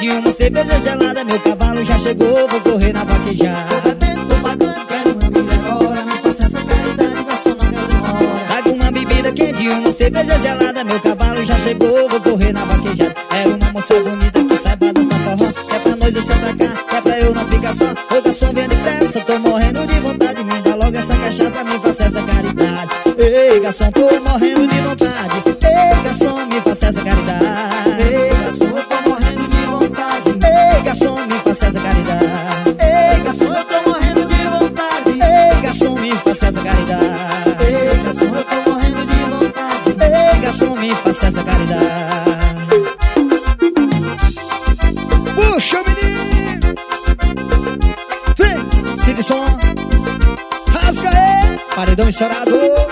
quente, uma cerveja gelada. Meu cavalo já chegou, vou correr na vaquejada. Tô bebendo, tô pagando, quero uma bebida agora. Me faça essa caridade, garçom, não me demora. Traga uma bebida quente, uma cerveja gelada. Meu cavalo já chegou, vou correr na vaquejada. É uma moça bonita que saiba dançar forró. É pra nós você atacar, é pra eu não ficar só. Ô garçom, vem depressa, tô morrendo de vontade. Me dá logo essa cachaça, me faça essa caridade. Ei, garçom, tô morrendo de vontade. Ei, garçom, me faça essa caridade. Ei, garçom, eu tô morrendo de vontade. Ei, garçom, me faça essa caridade. Ei, garçom, eu tô morrendo de vontade. Ei, garçom, me faça essa caridade. Ei, garçom, eu tô morrendo de vontade. Ei, garçom, me faça essa caridade. Puxa, menino! Vem, Cid Som. Rasga aí! Paredão estourado.